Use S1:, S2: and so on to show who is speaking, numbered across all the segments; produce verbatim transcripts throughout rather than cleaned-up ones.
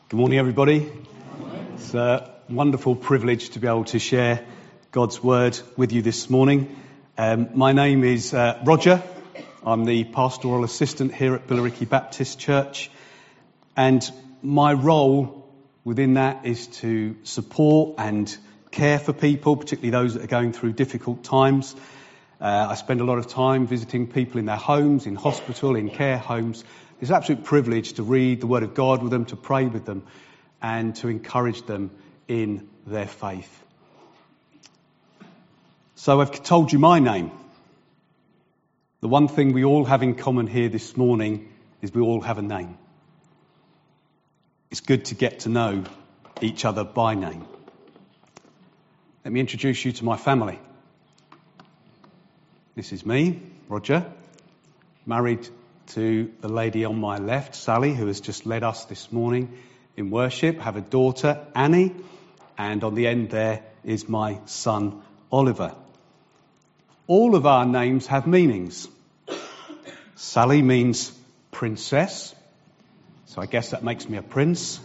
S1: Good morning, everybody. It's a wonderful privilege to be able to share God's Word with you this morning. Um, my name is uh, Roger. I'm the pastoral assistant here at Billericay Baptist Church. And my role within that is to support and care for people, particularly those that are going through difficult times. Uh, I spend a lot of time visiting people in their homes, in hospital, in care homes. It's an absolute privilege to read the Word of God with them, to pray with them, and to encourage them in their faith. So I've told you my name. The one thing we all have in common here this morning is we all have a name. It's good to get to know each other by name. Let me introduce you to my family. This is me, Roger, married to the lady on my left, Sally, who has just led us this morning in worship. I have a daughter, Annie, and on the end there is my son, Oliver. All of our names have meanings. Sally means princess, so I guess that makes me a prince.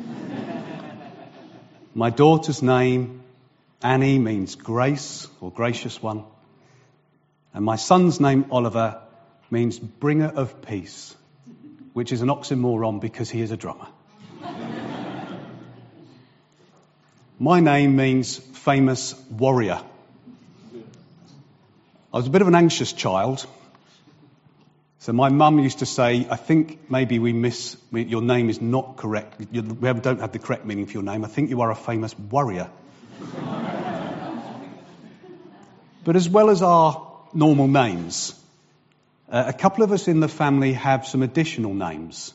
S1: My daughter's name, Annie, means grace or gracious one. And my son's name, Oliver, means bringer of peace, which is an oxymoron because he is a drummer. My name means famous warrior. I was a bit of an anxious child, so my mum used to say, I think maybe we miss, your name is not correct, you, we don't have the correct meaning for your name, I think you are a famous warrior. But as well as our normal names, Uh, a couple of us in the family have some additional names.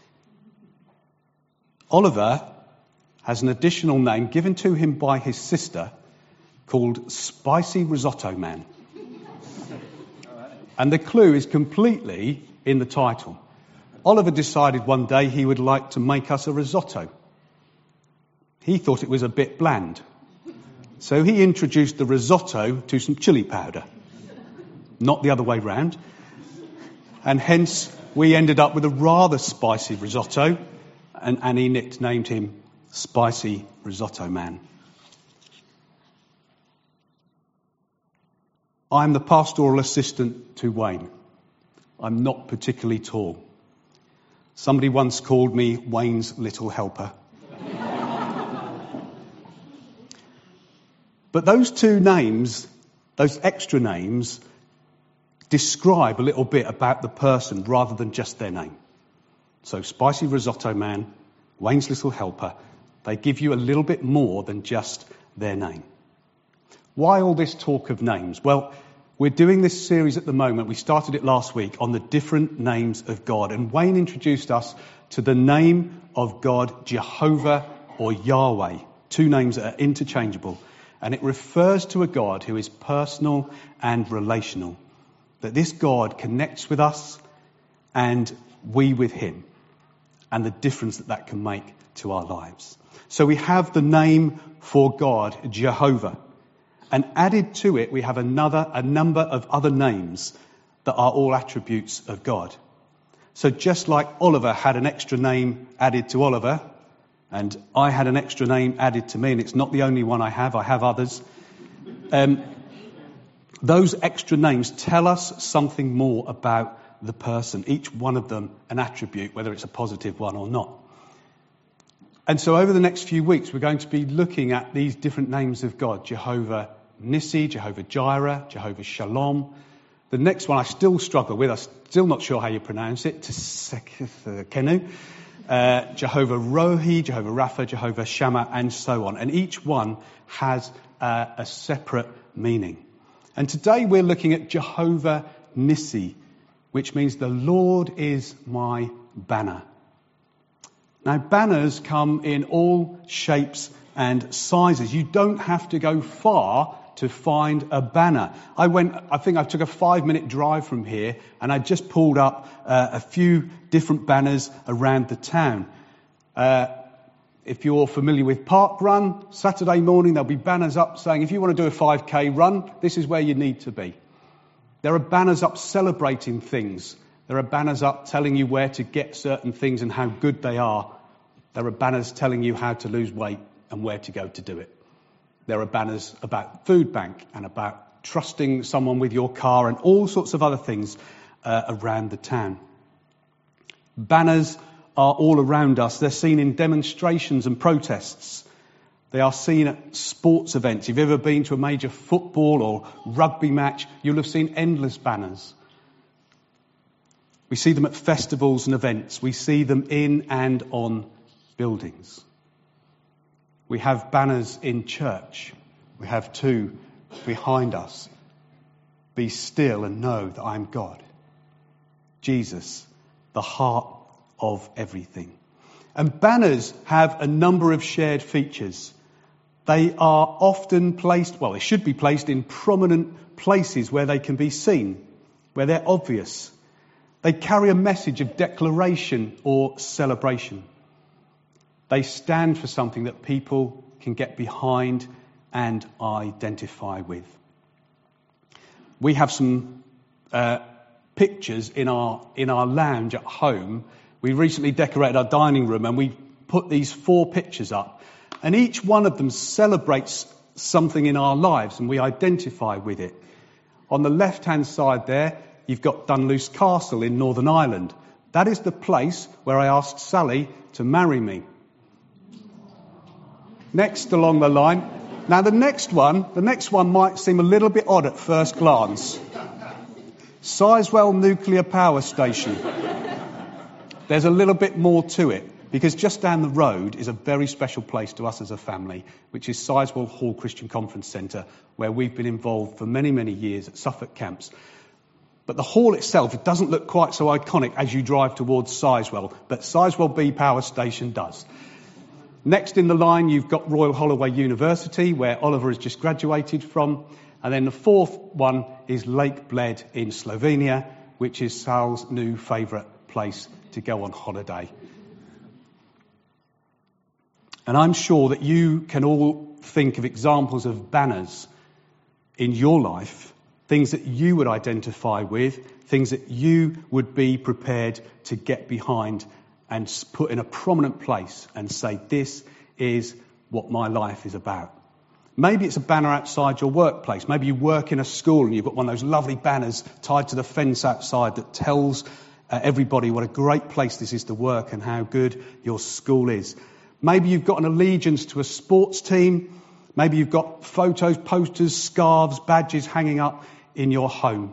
S1: Oliver has an additional name given to him by his sister called Spicy Risotto Man. And the clue is completely in the title. Oliver decided one day he would like to make us a risotto. He thought it was a bit bland. So he introduced the risotto to some chili powder. Not the other way round. And hence, we ended up with a rather spicy risotto, and Annie nicknamed him Spicy Risotto Man. I'm the pastoral assistant to Wayne. I'm not particularly tall. Somebody once called me Wayne's little helper. But those two names, those extra names, describe a little bit about the person rather than just their name. So Spicy Risotto Man, Wayne's Little Helper, they give you a little bit more than just their name. Why all this talk of names? Well, we're doing this series at the moment. We started it last week on the different names of God. And Wayne introduced us to the name of God, Jehovah or Yahweh. Two names that are interchangeable. And it refers to a God who is personal and relational. That this God connects with us and we with him, and the difference that that can make to our lives. So we have the name for God, Jehovah, and added to it we have another, a number of other names that are all attributes of God. So just like Oliver had an extra name added to Oliver, and I had an extra name added to me, and it's not the only one I have, I have others. Um, Those extra names tell us something more about the person, each one of them an attribute, whether it's a positive one or not. And so over the next few weeks, we're going to be looking at these different names of God, Jehovah Nissi, Jehovah Jireh, Jehovah Shalom. The next one I still struggle with, I'm still not sure how you pronounce it, Tsidkenu, uh, Jehovah Rohi, Jehovah Rapha, Jehovah Shammah, and so on. And each one has uh, a separate meaning. And today we're looking at Jehovah Nissi, which means the Lord is my banner. Now, banners come in all shapes and sizes. You don't have to go far to find a banner. I went, I think I took a five minute drive from here and I just pulled up uh, a few different banners around the town. Uh, If you're familiar with Park Run, Saturday morning there'll be banners up saying, if you want to do a five K run, this is where you need to be. There are banners up celebrating things. There are banners up telling you where to get certain things and how good they are. There are banners telling you how to lose weight and where to go to do it. There are banners about food bank and about trusting someone with your car and all sorts of other things uh, around the town. Banners are all around us. They're seen in demonstrations and protests. They are seen at sports events. If you've ever been to a major football or rugby match, you'll have seen endless banners. We see them at festivals and events. We see them in and on buildings. We have banners in church. We have two behind us. Be still and know that I am God. Jesus, the heart of everything. And banners have a number of shared features. They are often placed, well, they should be placed in prominent places where they can be seen, where they're obvious. They carry a message of declaration or celebration. They stand for something that people can get behind and identify with. We have some uh, pictures in our in our lounge at home. We recently decorated our dining room and we put these four pictures up. And each one of them celebrates something in our lives and we identify with it. On the left-hand side there, you've got Dunluce Castle in Northern Ireland. That is the place where I asked Sally to marry me. Next along the line. Now the next one, the next one might seem a little bit odd at first glance. Sizewell Nuclear Power Station. There's a little bit more to it, because just down the road is a very special place to us as a family, which is Sizewell Hall Christian Conference Centre, where we've been involved for many, many years at Suffolk camps. But the hall itself, it doesn't look quite so iconic as you drive towards Sizewell, but Sizewell B Power Station does. Next in the line, you've got Royal Holloway University, where Oliver has just graduated from. And then the fourth one is Lake Bled in Slovenia, which is Sal's new favourite place to go on holiday. And I'm sure that you can all think of examples of banners in your life, things that you would identify with, things that you would be prepared to get behind and put in a prominent place and say, this is what my life is about. Maybe it's a banner outside your workplace. Maybe you work in a school and you've got one of those lovely banners tied to the fence outside that tells uh, everybody what a great place this is to work and how good your school is. Maybe you've got an allegiance to a sports team. Maybe you've got photos, posters, scarves, badges hanging up in your home.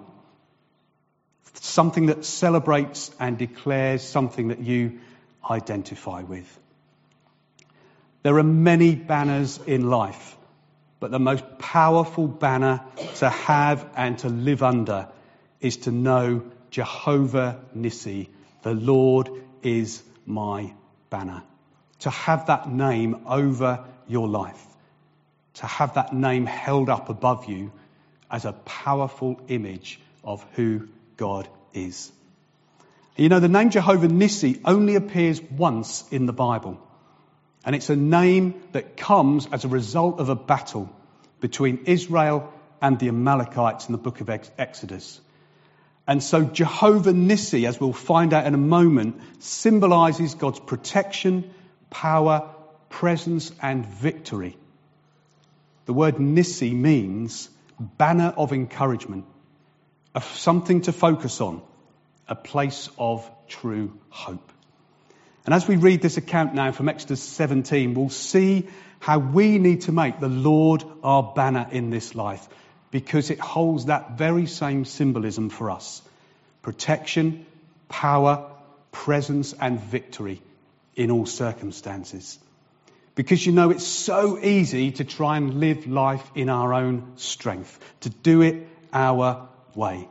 S1: Something that celebrates and declares something that you identify with. There are many banners in life, but the most powerful banner to have and to live under is to know Jehovah Nissi, the Lord is my banner. To have that name over your life, to have that name held up above you as a powerful image of who God is. You know, the name Jehovah Nissi only appears once in the Bible. And it's a name that comes as a result of a battle between Israel and the Amalekites in the book of Exodus. And so Jehovah Nissi, as we'll find out in a moment, symbolises God's protection, power, presence and victory. The word Nissi means banner of encouragement, of something to focus on, a place of true hope. And as we read this account now from Exodus seventeen, we'll see how we need to make the Lord our banner in this life, because it holds that very same symbolism for us. Protection, power, presence and victory in all circumstances. Because you know, it's so easy to try and live life in our own strength, to do it our way.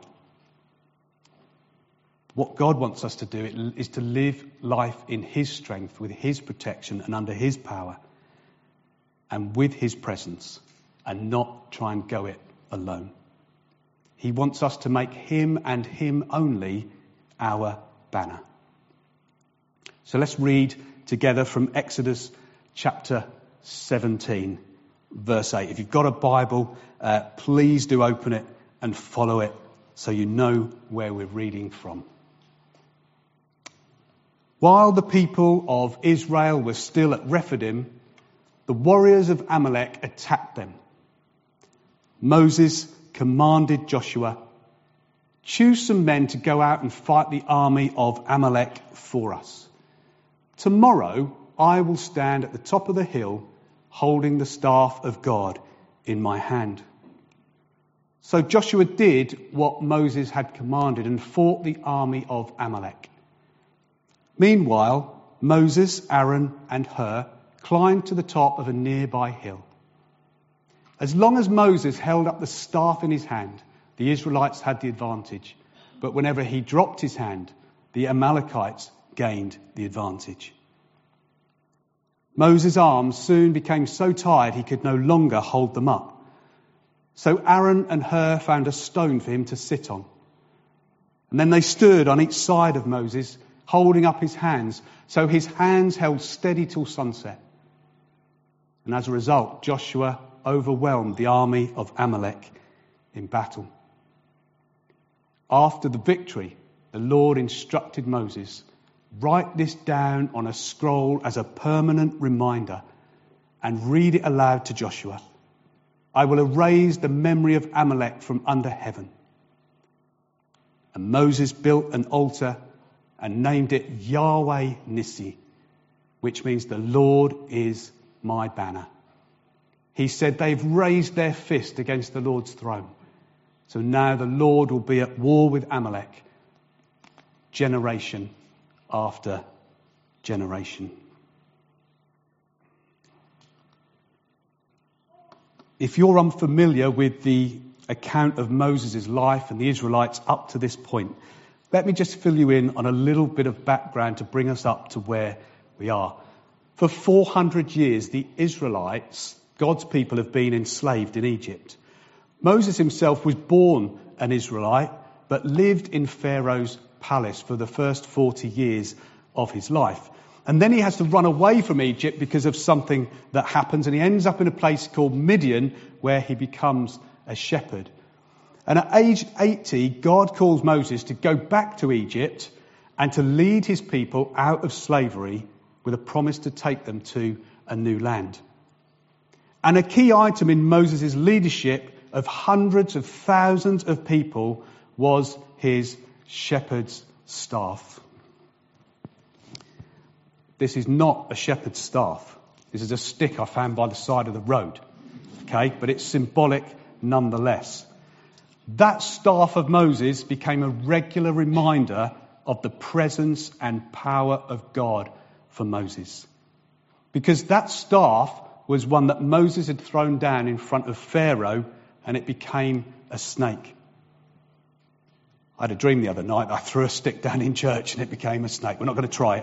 S1: What God wants us to do is to live life in his strength, with his protection and under his power and with his presence, and not try and go it alone. He wants us to make him and him only our banner. So let's read together from Exodus chapter seventeen, verse eight. If you've got a Bible, uh, please do open it and follow it so you know where we're reading from. While the people of Israel were still at Rephidim, the warriors of Amalek attacked them. Moses commanded Joshua, "Choose some men to go out and fight the army of Amalek for us. Tomorrow I will stand at the top of the hill holding the staff of God in my hand." So Joshua did what Moses had commanded and fought the army of Amalek. Meanwhile, Moses, Aaron, and Hur climbed to the top of a nearby hill. As long as Moses held up the staff in his hand, the Israelites had the advantage. But whenever he dropped his hand, the Amalekites gained the advantage. Moses' arms soon became so tired he could no longer hold them up. So Aaron and Hur found a stone for him to sit on. And then they stood on each side of Moses, holding up his hands, so his hands held steady till sunset. And as a result, Joshua overwhelmed the army of Amalek in battle. After the victory, the Lord instructed Moses, "Write this down on a scroll as a permanent reminder and read it aloud to Joshua. I will erase the memory of Amalek from under heaven." And Moses built an altar and named it Yahweh Nissi, which means the Lord is my banner. He said they've raised their fist against the Lord's throne. So now the Lord will be at war with Amalek, generation after generation. If you're unfamiliar with the account of Moses' life and the Israelites up to this point, let me just fill you in on a little bit of background to bring us up to where we are. For four hundred years, the Israelites, God's people, have been enslaved in Egypt. Moses himself was born an Israelite, but lived in Pharaoh's palace for the first forty years of his life. And then he has to run away from Egypt because of something that happens, and he ends up in a place called Midian, where he becomes a shepherd. And at age eighty, God calls Moses to go back to Egypt and to lead his people out of slavery with a promise to take them to a new land. And a key item in Moses' leadership of hundreds of thousands of people was his shepherd's staff. This is not a shepherd's staff. This is a stick I found by the side of the road. Okay, but it's symbolic nonetheless. That staff of Moses became a regular reminder of the presence and power of God for Moses. Because that staff was one that Moses had thrown down in front of Pharaoh, and it became a snake. I had a dream the other night. I threw a stick down in church and it became a snake. We're not going to try it.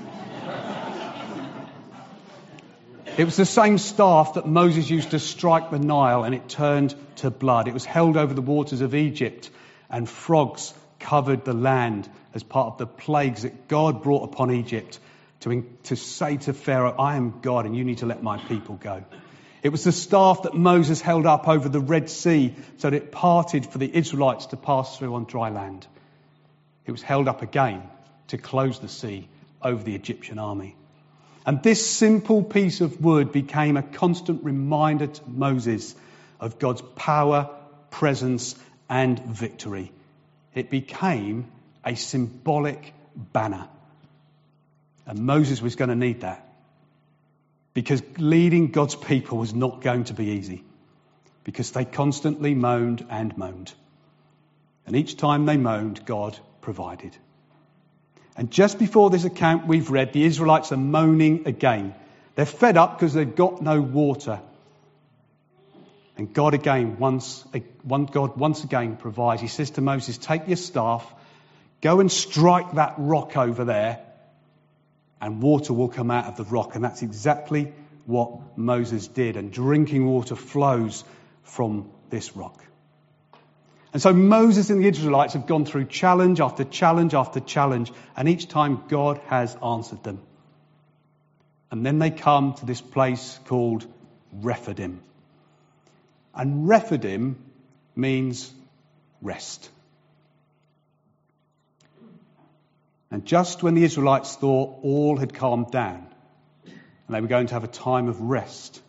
S1: It was the same staff that Moses used to strike the Nile and it turned to blood. It was held over the waters of Egypt, and frogs covered the land as part of the plagues that God brought upon Egypt to, to say to Pharaoh, "I am God and you need to let my people go." It was the staff that Moses held up over the Red Sea so that it parted for the Israelites to pass through on dry land. It was held up again to close the sea over the Egyptian army. And this simple piece of wood became a constant reminder to Moses of God's power, presence, and victory. It became a symbolic banner. And Moses was going to need that, because leading God's people was not going to be easy, because they constantly moaned and moaned. And each time they moaned, God provided. And just before this account we've read, the Israelites are moaning again. They're fed up because they've got no water. And God again, once, one God once again provides. He says to Moses, "Take your staff, go and strike that rock over there, and water will come out of the rock." And that's exactly what Moses did. And drinking water flows from this rock. And so Moses and the Israelites have gone through challenge after challenge after challenge, and each time God has answered them. And then they come to this place called Rephidim. And Rephidim means rest. And just when the Israelites thought all had calmed down and they were going to have a time of rest,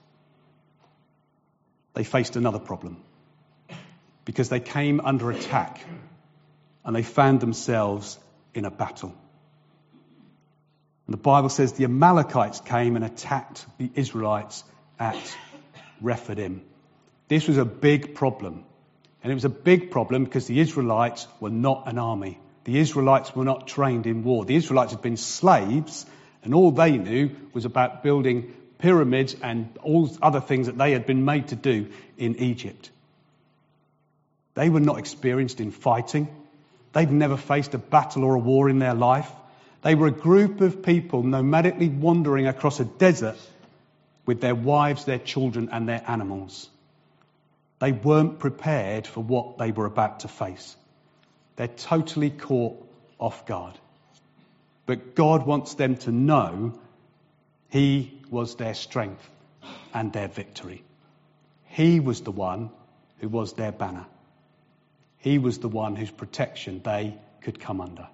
S1: they faced another problem, because they came under attack and they found themselves in a battle. And the Bible says the Amalekites came and attacked the Israelites at Rephidim. This was a big problem. And it was a big problem because the Israelites were not an army. The Israelites were not trained in war. The Israelites had been slaves, and all they knew was about building pyramids and all other things that they had been made to do in Egypt. They were not experienced in fighting. They'd never faced a battle or a war in their life. They were a group of people nomadically wandering across a desert with their wives, their children, and their animals. They weren't prepared for what they were about to face. They're totally caught off guard. But God wants them to know He was their strength and their victory. He was the one who was their banner. He was the one whose protection they could come under.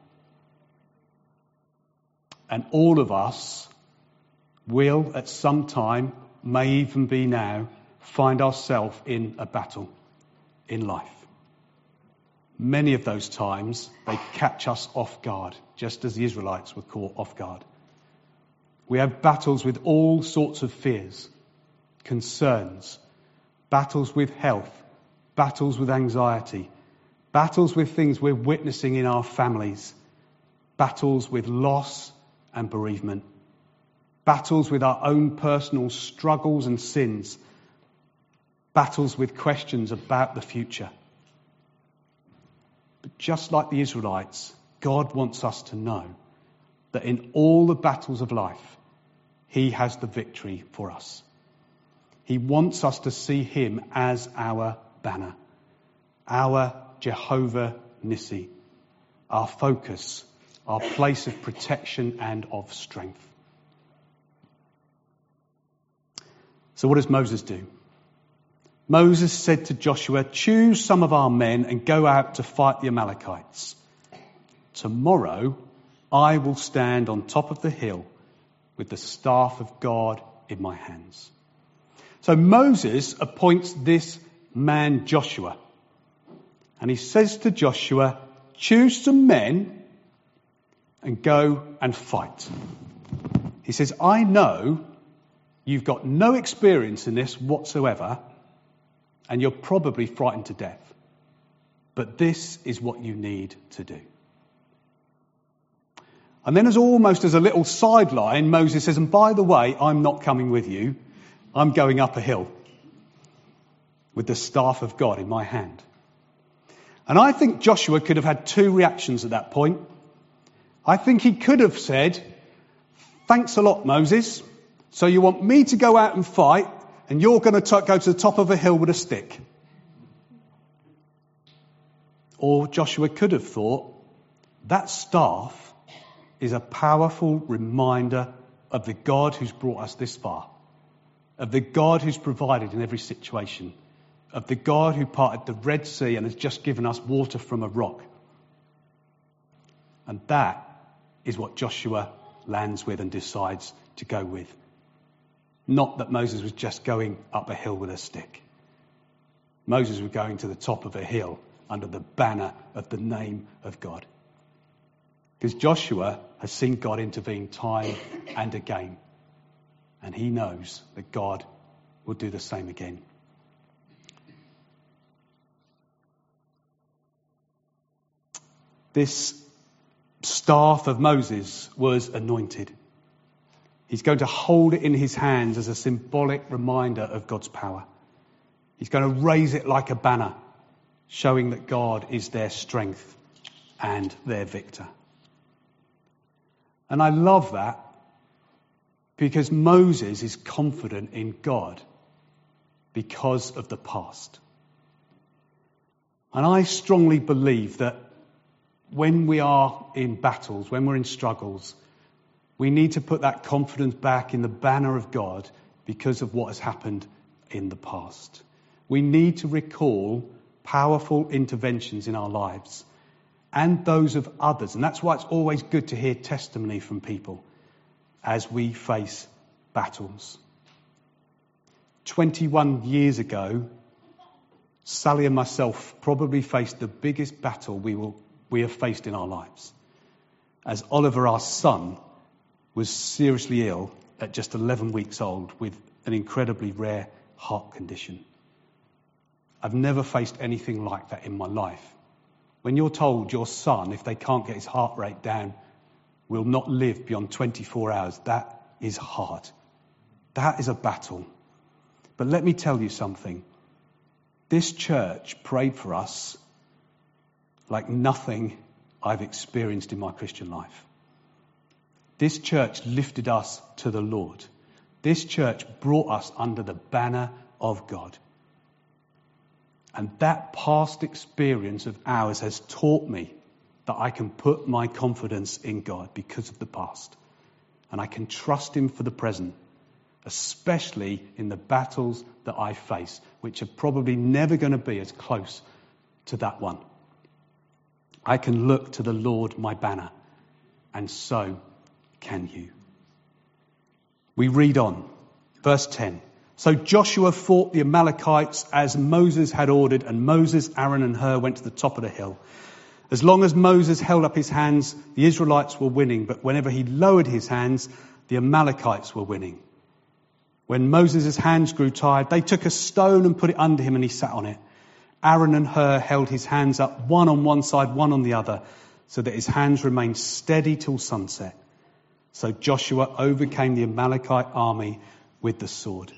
S1: And all of us will, at some time, may even be now, find ourselves in a battle in life. Many of those times, they catch us off guard, just as the Israelites were caught off guard. We have battles with all sorts of fears, concerns, battles with health, battles with anxiety, battles with things we're witnessing in our families, battles with loss and bereavement, battles with our own personal struggles and sins, battles with questions about the future. But just like the Israelites, God wants us to know that in all the battles of life, He has the victory for us. He wants us to see Him as our banner, our Jehovah Nissi, our focus, our place of protection and of strength. So what does Moses do? Moses said to Joshua, "Choose some of our men and go out to fight the Amalekites. Tomorrow I will stand on top of the hill with the staff of God in my hands." So Moses appoints this man Joshua. And he says to Joshua, "Choose some men and go and fight." He says, "I know you've got no experience in this whatsoever, and you're probably frightened to death. But this is what you need to do." And then, as almost as a little sideline, Moses says, "And by the way, I'm not coming with you. I'm going up a hill with the staff of God in my hand." And I think Joshua could have had two reactions at that point. I think he could have said, "Thanks a lot, Moses. So you want me to go out and fight, and you're going to t- go to the top of a hill with a stick." Or Joshua could have thought, "That staff is a powerful reminder of the God who's brought us this far, of the God who's provided in every situation, of the God who parted the Red Sea and has just given us water from a rock." And that is what Joshua lands with and decides to go with. Not that Moses was just going up a hill with a stick. Moses was going to the top of a hill under the banner of the name of God. Because Joshua has seen God intervene time and again. And he knows that God will do the same again. This staff of Moses was anointed. He's going to hold it in his hands as a symbolic reminder of God's power. He's going to raise it like a banner, showing that God is their strength and their victor. And I love that because Moses is confident in God because of the past. And I strongly believe that when we are in battles, when we're in struggles, we need to put that confidence back in the banner of God because of what has happened in the past. We need to recall powerful interventions in our lives and those of others. And that's why it's always good to hear testimony from people as we face battles. twenty-one years ago, Sally and myself probably faced the biggest battle we will we have faced in our lives. As Oliver, our son, was seriously ill at just eleven weeks old with an incredibly rare heart condition. I've never faced anything like that in my life. When you're told your son, if they can't get his heart rate down, will not live beyond twenty-four hours, that is hard. That is a battle. But let me tell you something. This church prayed for us like nothing I've experienced in my Christian life. This church lifted us to the Lord. This church brought us under the banner of God. And that past experience of ours has taught me that I can put my confidence in God because of the past. And I can trust him for the present, especially in the battles that I face, which are probably never going to be as close to that one. I can look to the Lord, my banner, and so can you. We read on, verse ten. So Joshua fought the Amalekites as Moses had ordered, and Moses, Aaron and Hur went to the top of the hill. As long as Moses held up his hands, the Israelites were winning, but whenever he lowered his hands, the Amalekites were winning. When Moses' hands grew tired, they took a stone and put it under him, and he sat on it. Aaron and Hur held his hands up, one on one side, one on the other, so that his hands remained steady till sunset. So Joshua overcame the Amalekite army with the sword.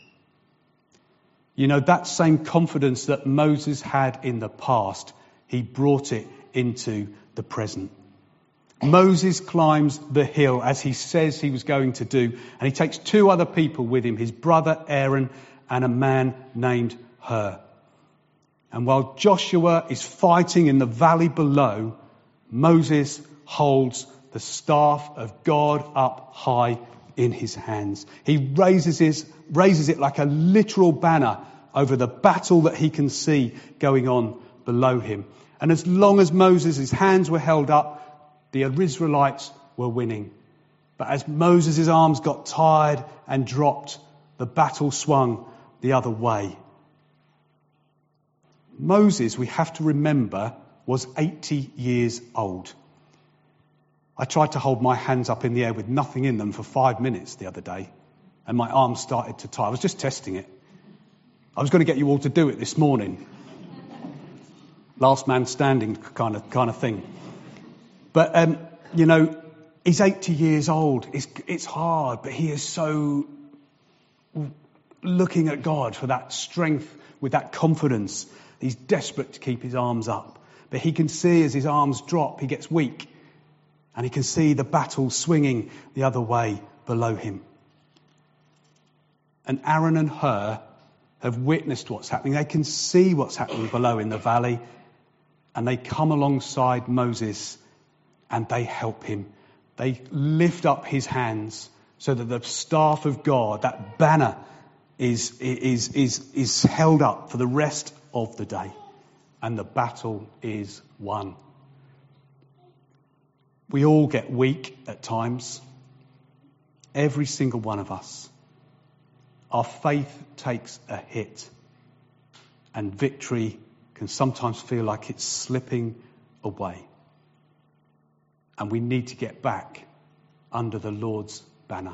S1: You know, that same confidence that Moses had in the past, he brought it into the present. Moses climbs the hill as he says he was going to do, and he takes two other people with him, his brother Aaron and a man named Hur. And while Joshua is fighting in the valley below, Moses holds the staff of God up high in his hands. He raises his, raises it like a literal banner over the battle that he can see going on below him. And as long as Moses' hands were held up, the Israelites were winning. But as Moses' arms got tired and dropped, the battle swung the other way. Moses, we have to remember, was eighty years old. I tried to hold my hands up in the air with nothing in them for five minutes the other day, and my arms started to tie. I was just testing it. I was going to get you all to do it this morning. Last man standing kind of kind of thing. But, um, you know, he's eighty years old. It's, it's hard, but he is so looking at God for that strength, with that confidence. He's desperate to keep his arms up. But he can see as his arms drop, he gets weak. And he can see the battle swinging the other way below him. And Aaron and Hur have witnessed what's happening. They can see what's happening below in the valley. And they come alongside Moses and they help him. They lift up his hands so that the staff of God, that banner, is, is, is, is held up for the rest of the day. And the battle is won. We all get weak at times. Every single one of us. Our faith takes a hit. And victory can sometimes feel like it's slipping away. And we need to get back under the Lord's banner.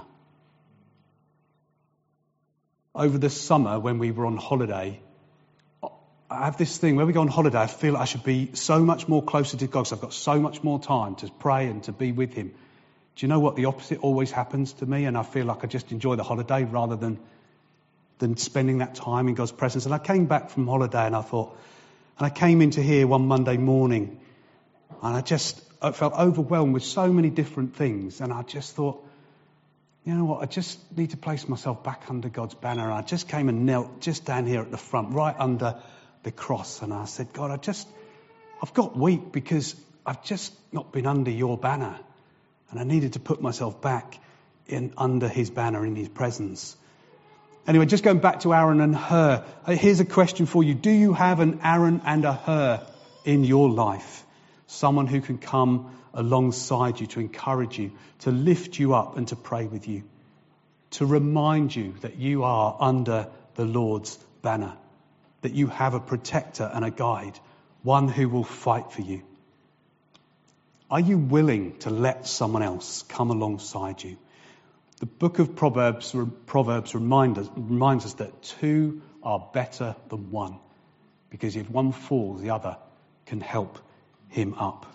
S1: Over the summer when we were on holiday, I have this thing, when we go on holiday, I feel like I should be so much more closer to God because I've got so much more time to pray and to be with him. Do you know what? The opposite always happens to me, and I feel like I just enjoy the holiday rather than, than spending that time in God's presence. And I came back from holiday and I thought, and I came into here one Monday morning and I just I felt overwhelmed with so many different things. And I just thought, you know what, I just need to place myself back under God's banner. And I just came and knelt just down here at the front, right under the cross. And I said, God, I just, I've got weak because I've just not been under your banner. And I needed to put myself back in under his banner, in his presence. Anyway, just going back to Aaron and Hur. Here's a question for you. Do you have an Aaron and a Hur in your life? someone who can come alongside you to encourage you, to lift you up and to pray with you, to remind you that you are under the Lord's banner, that you have a protector and a guide, one who will fight for you. Are you willing to let someone else come alongside you? The book of Proverbs, Proverbs remind us, reminds us that two are better than one, because if one falls, the other can help him up.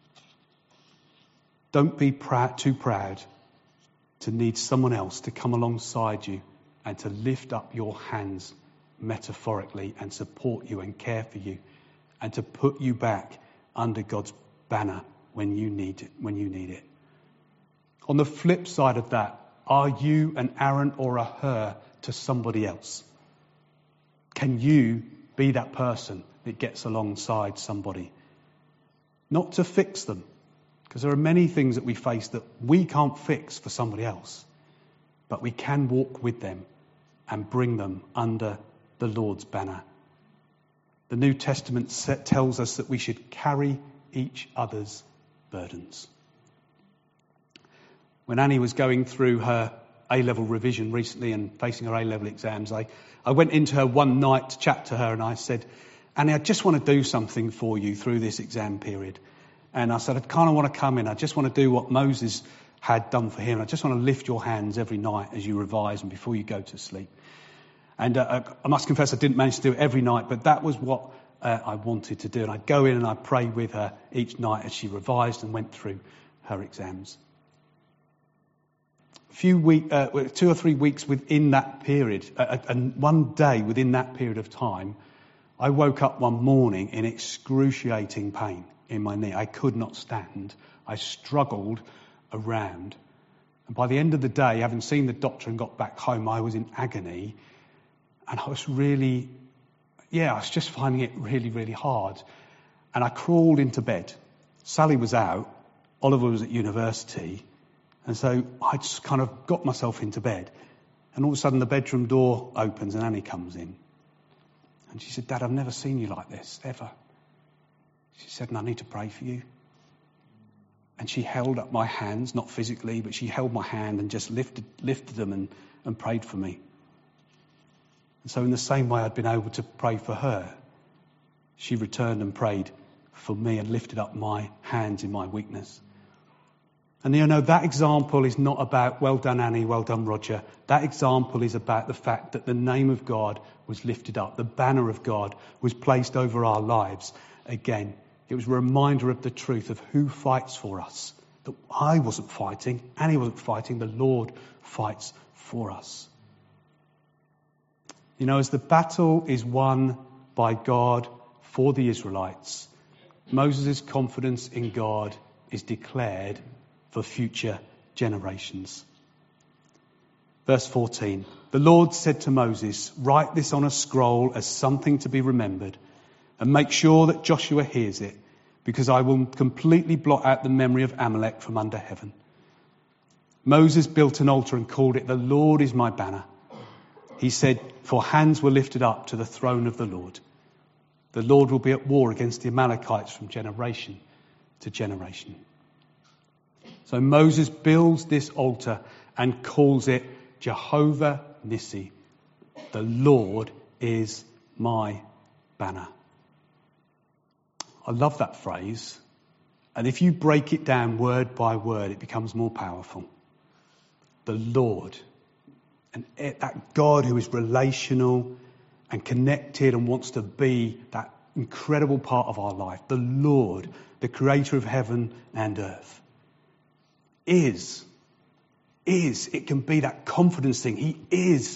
S1: Don't be proud, too proud to need someone else to come alongside you and to lift up your hands metaphorically and support you and care for you and to put you back under God's banner when you need it, when you need it. On the flip side of that, are you an Aaron or a Hur to somebody else? Can you be that person that gets alongside somebody? Not to fix them, because there are many things that we face that we can't fix for somebody else, but we can walk with them and bring them under the Lord's banner. The New Testament set, tells us that we should carry each other's burdens. When Annie was going through her A-level revision recently and facing her A-level exams, I, I went into her one night to chat to her and I said, Annie, I just want to do something for you through this exam period. And I said, I kind of want to come in. I just want to do what Moses had done for him. I just want to lift your hands every night as you revise and before you go to sleep. And uh, I must confess I didn't manage to do it every night, but that was what uh, I wanted to do. And I'd go in and I'd pray with her each night as she revised and went through her exams. A few week, uh, two or three weeks within that period, uh, and one day within that period of time, I woke up one morning in excruciating pain in my knee. I could not stand. I struggled around. And by the end of the day, having seen the doctor and got back home, I was in agony. And I was really, yeah, I was just finding it really, really hard. And I crawled into bed. Sally was out. Oliver was at university. And so I just kind of got myself into bed. And all of a sudden the bedroom door opens and Annie comes in. And she said, Dad, I've never seen you like this, ever. She said, and I need to pray for you. And she held up my hands, not physically, but she held my hand and just lifted lifted them and, and prayed for me. And so in the same way I'd been able to pray for her, she returned and prayed for me and lifted up my hands in my weakness. And you know, that example is not about, well done Annie, well done Roger. That example is about the fact that the name of God was lifted up. The banner of God was placed over our lives again. It was a reminder of the truth of who fights for us. That I wasn't fighting, Annie wasn't fighting, the Lord fights for us. You know, as the battle is won by God for the Israelites, Moses' confidence in God is declared for future generations. Verse fourteen, the Lord said to Moses, write this on a scroll as something to be remembered, and make sure that Joshua hears it, because I will completely blot out the memory of Amalek from under heaven. Moses built an altar and called it, the Lord is my banner. He said, for hands were lifted up to the throne of the Lord. The Lord will be at war against the Amalekites from generation to generation. So Moses builds this altar and calls it Jehovah Nissi. The Lord is my banner. I love that phrase. And if you break it down word by word, it becomes more powerful. The Lord. And it, that God who is relational and connected and wants to be that incredible part of our life. The Lord, the creator of heaven and earth. Is, is, it can be that confidence thing. He is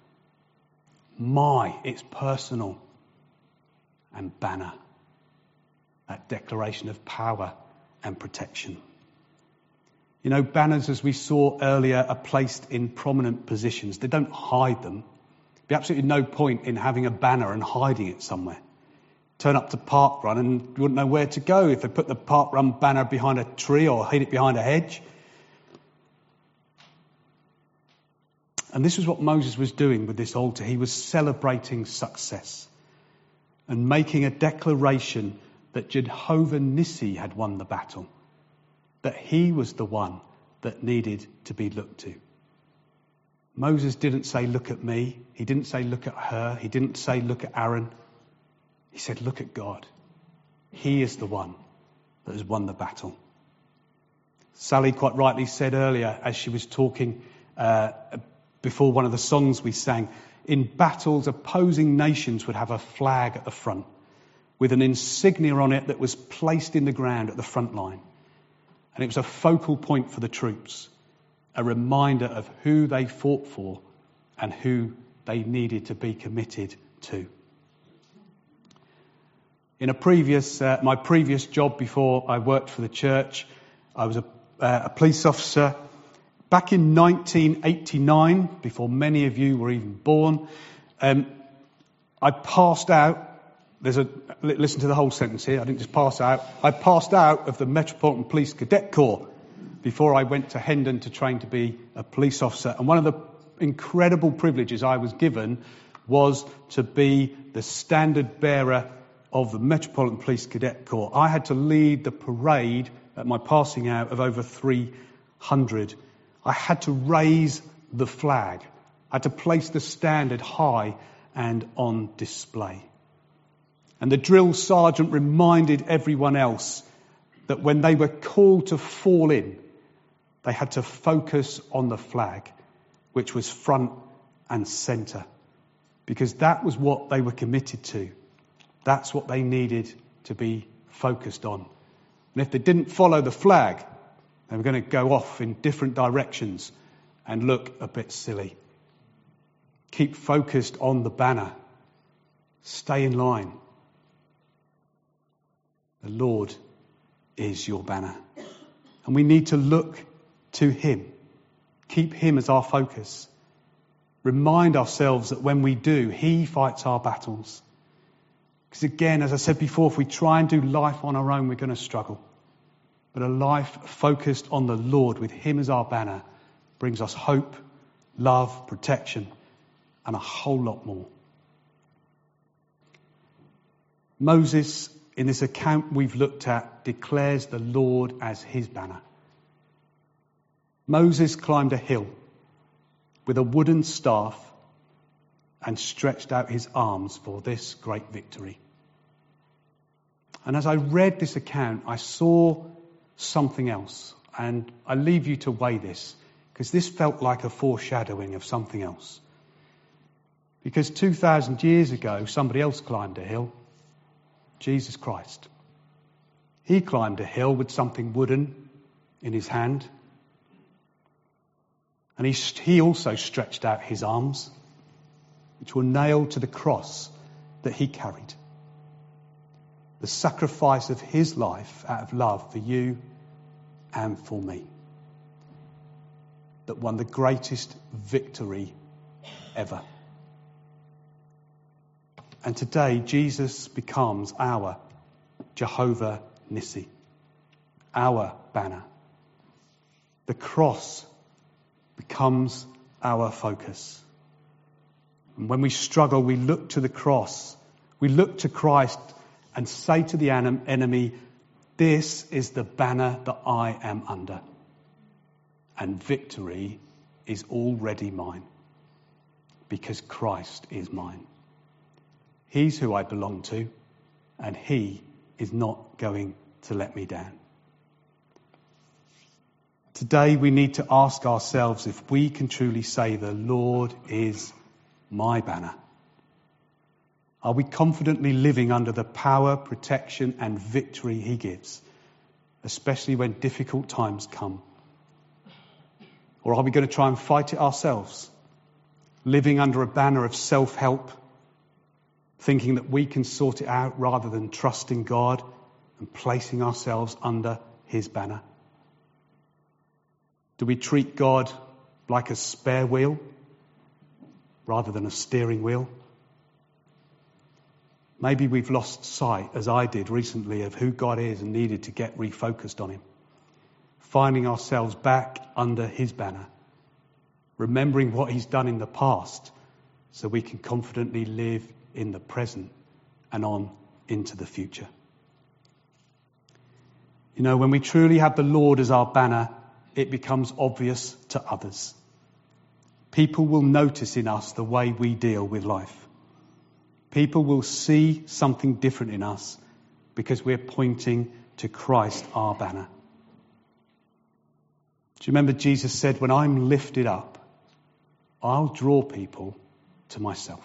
S1: my, it's personal, and banner. That declaration of power and protection. You know, banners, as we saw earlier, are placed in prominent positions. They don't hide them. There'd be absolutely no point in having a banner and hiding it somewhere. Turn up to Park Run and you wouldn't know where to go if they put the Park Run banner behind a tree or hid it behind a hedge. And this is what Moses was doing with this altar. He was celebrating success and making a declaration that Jehovah Nissi had won the battle, that he was the one that needed to be looked to. Moses didn't say, look at me. He didn't say, look at her. He didn't say, look at Aaron. He said, look at God. He is the one that has won the battle. Sally quite rightly said earlier, as she was talking uh, before one of the songs we sang, in battles, opposing nations would have a flag at the front with an insignia on it that was placed in the ground at the front line. And it was a focal point for the troops, a reminder of who they fought for and who they needed to be committed to. In a previous, uh, my previous job before I worked for the church, I was a, uh, a police officer. Back in nineteen eighty-nine, before many of you were even born, um, I passed out. There's a listen to the whole sentence here. I didn't just pass out. I passed out of the Metropolitan Police Cadet Corps before I went to Hendon to train to be a police officer. And one of the incredible privileges I was given was to be the standard bearer of the Metropolitan Police Cadet Corps. I had to lead the parade at my passing out of over three hundred. I had to raise the flag. I had to place the standard high and on display. And the drill sergeant reminded everyone else that when they were called to fall in, they had to focus on the flag, which was front and centre, because that was what they were committed to. That's what they needed to be focused on. And if they didn't follow the flag, they were going to go off in different directions and look a bit silly. Keep focused on the banner. Stay in line. The Lord is your banner. And we need to look to him. Keep him as our focus. Remind ourselves that when we do, he fights our battles. Because again, as I said before, if we try and do life on our own, we're going to struggle. But a life focused on the Lord with him as our banner brings us hope, love, protection, and a whole lot more. Moses, in this account we've looked at, declares the Lord as his banner. Moses climbed a hill with a wooden staff and stretched out his arms for this great victory. And as I read this account, I saw something else. And I leave you to weigh this, because this felt like a foreshadowing of something else. Because two thousand years ago, somebody else climbed a hill. Jesus Christ. He climbed a hill with something wooden in his hand. And he, he also stretched out his arms, which were nailed to the cross that he carried. The sacrifice of his life out of love for you and for me, that won the greatest victory ever. And today, Jesus becomes our Jehovah Nissi, our banner. The cross becomes our focus. And when we struggle, we look to the cross. We look to Christ and say to the enemy, this is the banner that I am under. And victory is already mine, because Christ is mine. He's who I belong to, and he is not going to let me down. Today we need to ask ourselves if we can truly say the Lord is my banner. Are we confidently living under the power, protection and victory he gives, especially when difficult times come? Or are we going to try and fight it ourselves, living under a banner of self-help, thinking that we can sort it out rather than trusting God and placing ourselves under his banner? Do we treat God like a spare wheel rather than a steering wheel? Maybe we've lost sight, as I did recently, of who God is and needed to get refocused on him. Finding ourselves back under his banner, remembering what he's done in the past so we can confidently live in the present and on into the future. You know, when we truly have the Lord as our banner, it becomes obvious to others. People will notice in us the way we deal with life. People will see something different in us because we're pointing to Christ, our banner. Do you remember Jesus said, when I'm lifted up, I'll draw people to myself.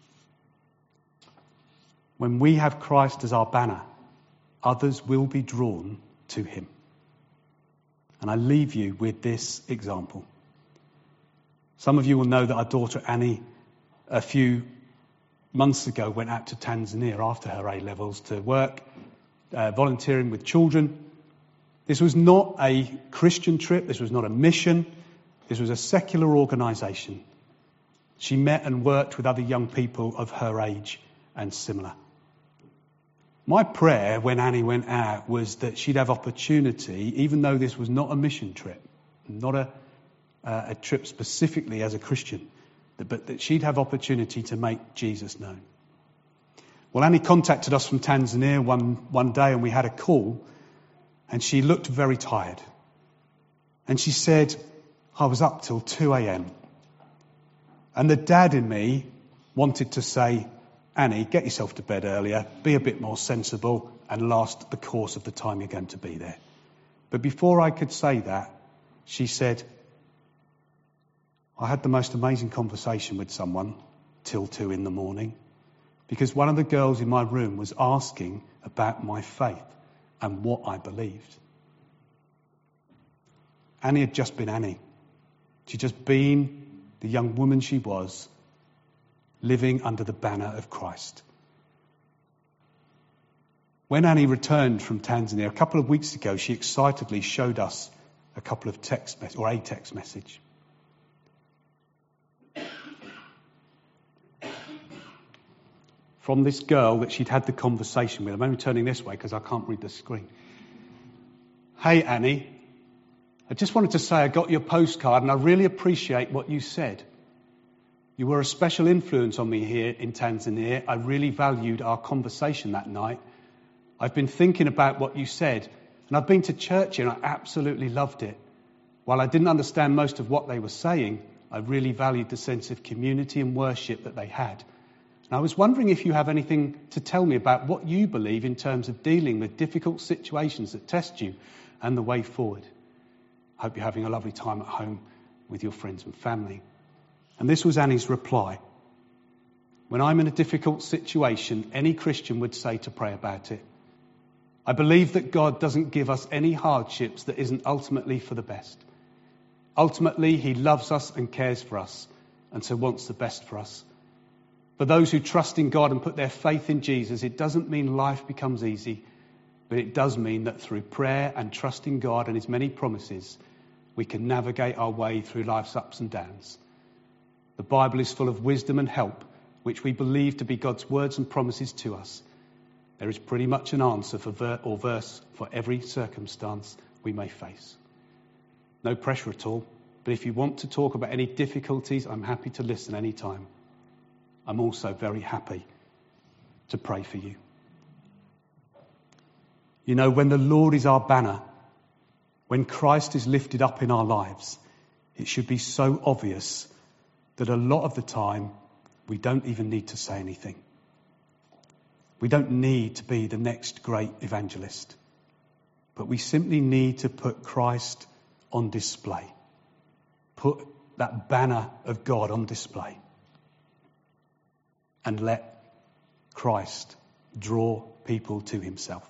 S1: When we have Christ as our banner, others will be drawn to him. And I leave you with this example. Some of you will know that our daughter Annie, a few months ago, went out to Tanzania after her A-levels to work, uh, volunteering with children. This was not a Christian trip. This was not a mission. This was a secular organisation. She met and worked with other young people of her age and similar. My prayer when Annie went out was that she'd have opportunity, even though this was not a mission trip, not a, uh, a trip specifically as a Christian, but that she'd have opportunity to make Jesus known. Well, Annie contacted us from Tanzania one, one day and we had a call, and she looked very tired. And she said, I was up till two a.m. And the dad in me wanted to say, Annie, get yourself to bed earlier, be a bit more sensible, and last the course of the time you're going to be there. But before I could say that, she said, I had the most amazing conversation with someone till two in the morning, because one of the girls in my room was asking about my faith and what I believed. Annie had just been Annie. She'd just been the young woman she was, living under the banner of Christ. When Annie returned from Tanzania a couple of weeks ago, she excitedly showed us a couple of text messages, or a text message. From this girl that she'd had the conversation with. I'm only turning this way because I can't read the screen. Hey Annie, I just wanted to say I got your postcard and I really appreciate what you said. You were a special influence on me here in Tanzania. I really valued our conversation that night. I've been thinking about what you said, and I've been to church and I absolutely loved it. While I didn't understand most of what they were saying, I really valued the sense of community and worship that they had. And I was wondering if you have anything to tell me about what you believe in terms of dealing with difficult situations that test you and the way forward. I hope you're having a lovely time at home with your friends and family. And this was Annie's reply. When I'm in a difficult situation, any Christian would say to pray about it. I believe that God doesn't give us any hardships that isn't ultimately for the best. Ultimately, he loves us and cares for us, and so wants the best for us. For those who trust in God and put their faith in Jesus, it doesn't mean life becomes easy, but it does mean that through prayer and trust in God and his many promises, we can navigate our way through life's ups and downs. The Bible is full of wisdom and help, which we believe to be God's words and promises to us. There is pretty much an answer for ver- or verse for every circumstance we may face. No pressure at all, but if you want to talk about any difficulties, I'm happy to listen anytime. I'm also very happy to pray for you. You know, when the Lord is our banner, when Christ is lifted up in our lives, it should be so obvious that a lot of the time we don't even need to say anything. We don't need to be the next great evangelist, but we simply need to put Christ on display. Put that banner of God on display. And let Christ draw people to himself.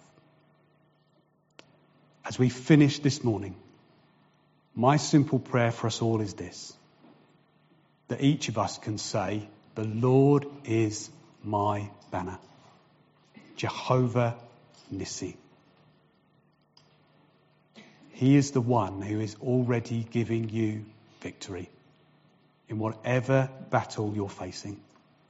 S1: As we finish this morning, my simple prayer for us all is this: that each of us can say, the Lord is my banner. Jehovah Nissi. He is the one who is already giving you victory in whatever battle you're facing.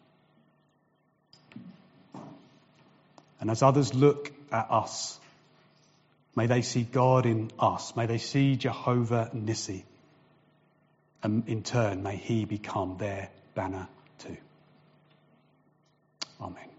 S1: And as others look at us, may they see God in us. May they see Jehovah Nissi. And in turn, may he become their banner too. Amen.